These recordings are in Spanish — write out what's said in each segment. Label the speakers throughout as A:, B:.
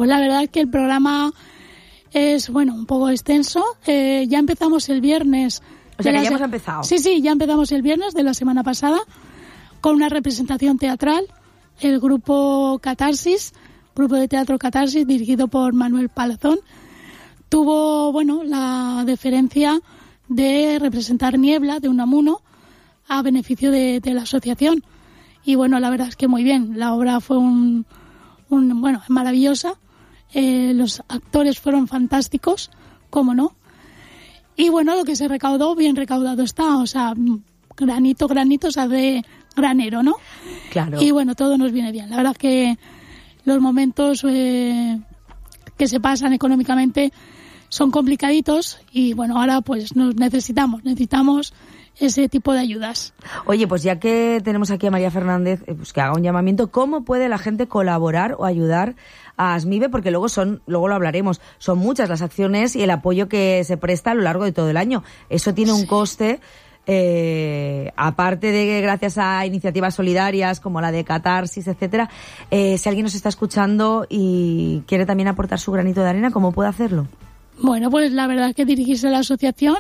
A: Pues la verdad es que el programa es, un poco extenso. Ya empezamos el viernes.
B: O sea, que ya hemos empezado.
A: Sí, ya empezamos el viernes de la semana pasada con una representación teatral. El grupo Catarsis, grupo de teatro Catarsis, dirigido por Manuel Palazón, tuvo, la deferencia de representar Niebla de Unamuno a beneficio de la asociación. Y la verdad es que muy bien. La obra fue maravillosa. Los actores fueron fantásticos, cómo no. Y lo que se recaudó, bien recaudado está. O sea, granito se hace granero, ¿no?
B: Claro.
A: Y todo nos viene bien. La verdad es que los momentos que se pasan económicamente son complicaditos y ahora pues necesitamos ese tipo de ayudas.
B: Oye, pues ya que tenemos aquí a María Fernández, pues que haga un llamamiento, ¿cómo puede la gente colaborar o ayudar a ASMIVE? Porque luego lo hablaremos, son muchas las acciones y el apoyo que se presta a lo largo de todo el año. Eso tiene un coste, aparte de gracias a iniciativas solidarias como la de Catarsis, etcétera. Si alguien nos está escuchando y quiere también aportar su granito de arena, ¿cómo puede hacerlo?
A: Bueno, pues la verdad es que dirigirse a la asociación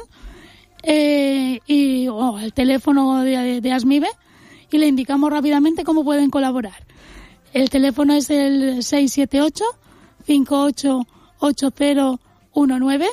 A: el teléfono de ASMIVE y le indicamos rápidamente cómo pueden colaborar. El teléfono es el 678-588019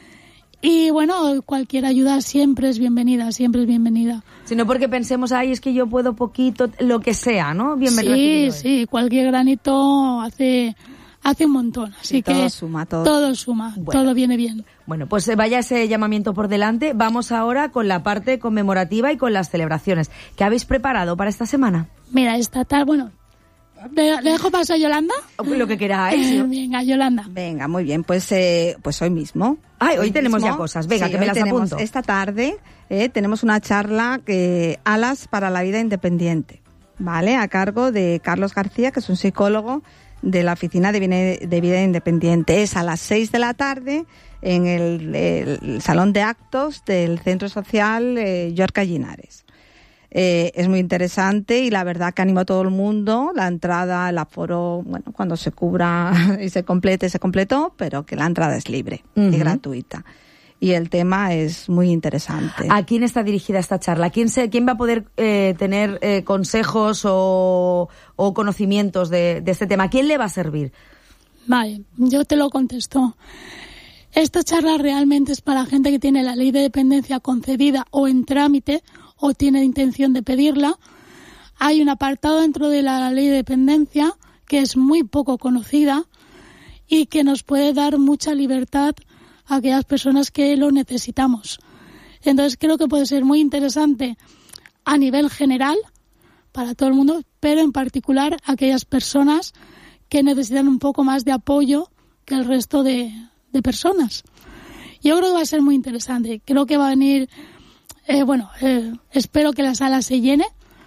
A: y cualquier ayuda siempre es bienvenida.
B: Sino porque pensemos, es que yo puedo poquito, lo que sea, ¿no? Bienvenido.
A: Sí, cualquier granito hace un montón, así que
C: todo suma.
A: Todo viene bien.
B: Bueno, pues vaya ese llamamiento por delante. Vamos ahora con la parte conmemorativa y con las celebraciones. ¿Qué habéis preparado para esta semana?
A: Mira, esta tarde, ¿le dejo paso a Yolanda?
B: Lo que queráis.
A: Venga, Yolanda.
C: Venga, muy bien, pues hoy mismo.
B: Hoy tenemos ya cosas, venga, que me las apunto.
C: Esta tarde tenemos una charla Alas para la vida independiente, ¿vale? A cargo de Carlos García, que es un psicólogo de la Oficina de Vida Independiente. Es a las 6 de la tarde en el Salón de Actos del Centro Social Llorca Llinares. Es muy interesante y la verdad que animo a todo el mundo. La entrada, el aforo, cuando se cubra y se completó, pero que la entrada es libre y gratuita. Y el tema es muy interesante.
B: ¿A quién está dirigida esta charla? ¿Quién va a poder tener consejos o conocimientos de este tema? ¿A quién le va a servir?
A: Vale, yo te lo contesto. Esta charla realmente es para gente que tiene la ley de dependencia concedida o en trámite o tiene intención de pedirla. Hay un apartado dentro de la ley de dependencia que es muy poco conocida y que nos puede dar mucha libertad a aquellas personas que lo necesitamos. Entonces creo que puede ser muy interesante a nivel general para todo el mundo, pero en particular a aquellas personas que necesitan un poco más de apoyo que el resto de personas. Yo creo que va a ser muy interesante. Creo que va a venir, espero que la sala se llene.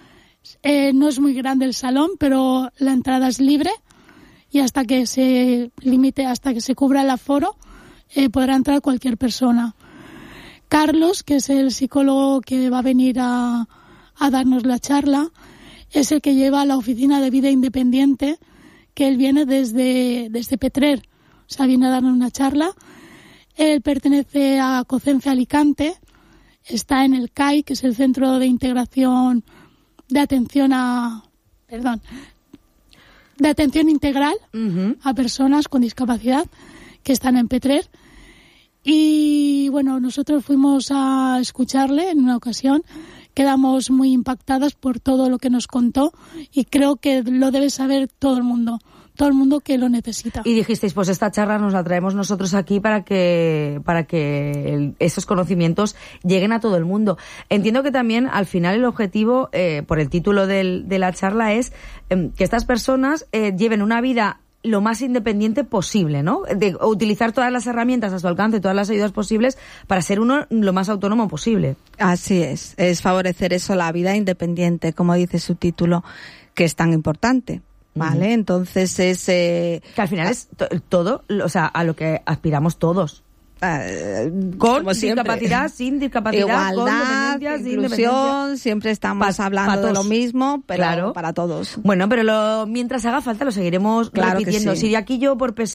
A: No es muy grande el salón, pero la entrada es libre y hasta que se cubra el aforo, podrá entrar cualquier persona. Carlos, que es el psicólogo que va a venir a darnos la charla, es el que lleva la Oficina de Vida Independiente, que él viene desde Petrer. O sea, viene a darnos una charla. Él pertenece a COCENFE Alicante, está en el CAI, que es el Centro de Integración de Atención de atención integral a personas con discapacidad que están en Petrer. Y nosotros fuimos a escucharle en una ocasión, quedamos muy impactadas por todo lo que nos contó y creo que lo debe saber todo el mundo que lo necesita.
B: Y dijisteis, pues esta charla nos la traemos nosotros aquí para que esos conocimientos lleguen a todo el mundo. Entiendo que también al final el objetivo, por el título de la charla, es que estas personas lleven una vida lo más independiente posible, ¿no? De utilizar todas las herramientas a su alcance, todas las ayudas posibles para ser uno lo más autónomo posible.
C: Así es favorecer eso, la vida independiente, como dice su título, que es tan importante. ¿Vale? Entonces es...
B: que al final es todo, o sea, a lo que aspiramos todos. Con discapacidad, sin discapacidad,
C: igualdad,
B: con dependencia, sin
C: inclusión, siempre estamos hablando de lo mismo, pero claro, para todos.
B: Bueno, pero mientras haga falta lo seguiremos repitiendo. Si aquí yo por